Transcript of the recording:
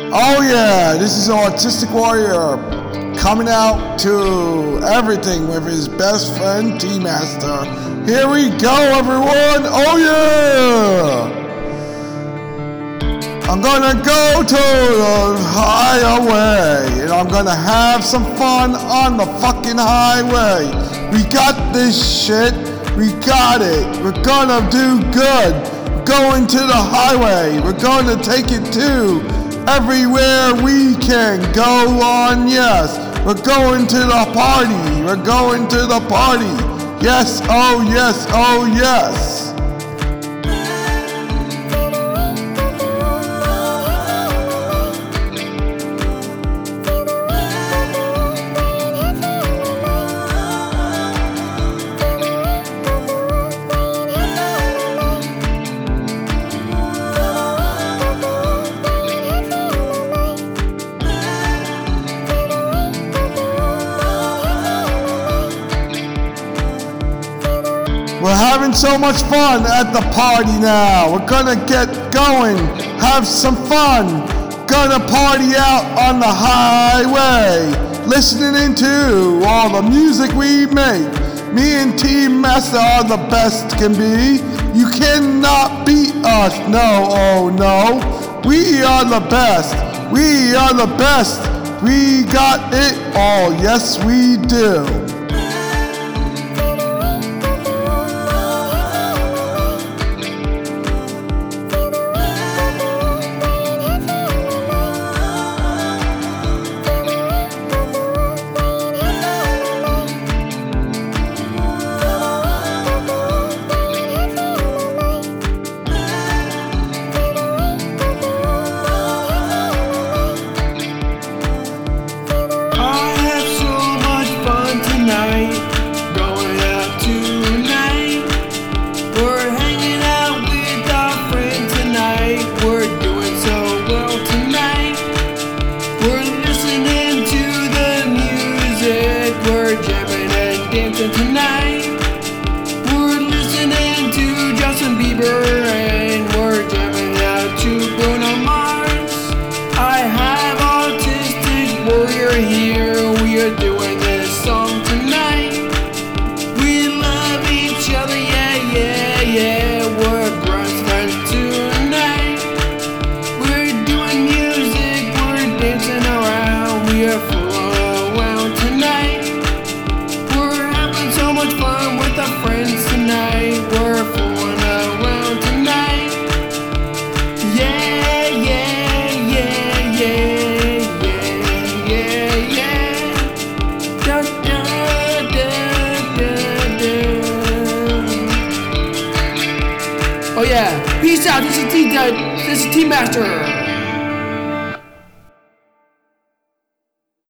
Oh yeah, this is Autistic Warrior coming out to everything with his best friend T-Master. Here we go, everyone. Oh yeah! I'm gonna go to the highway and I'm gonna have some fun on the fucking highway. We got this shit. We got it. We're gonna do good. We're going to the highway. We're gonna take it to everywhere we can go on, yes. We're going to the party. We're going to the party. Yes, oh yes, oh yes. We're having so much fun at the party now. We're gonna get going, have some fun. Gonna party out on the highway, listening to all the music we make. Me and T-Master are the best can be. You cannot beat us, no, oh no. We are the best, we are the best. We got it all, yes we do. Going out tonight. We're hanging out with our friends tonight. We're doing so well tonight. We're listening to the music. We're jamming and dancing tonight. We're listening to Justin Bieber and we're jamming out to Bruno Mars. I have Autistic Warrior here. We are doing this song tonight. We love each other, yeah, yeah, yeah. We're best friends tonight. We're doing music, we're dancing around. We are fooling around tonight. We're having so much fun with our friends tonight. We're fooling around tonight. Yeah, yeah, yeah, yeah, yeah, yeah, yeah. Da, da, da, da, da. Oh yeah, peace out. This is T-Master.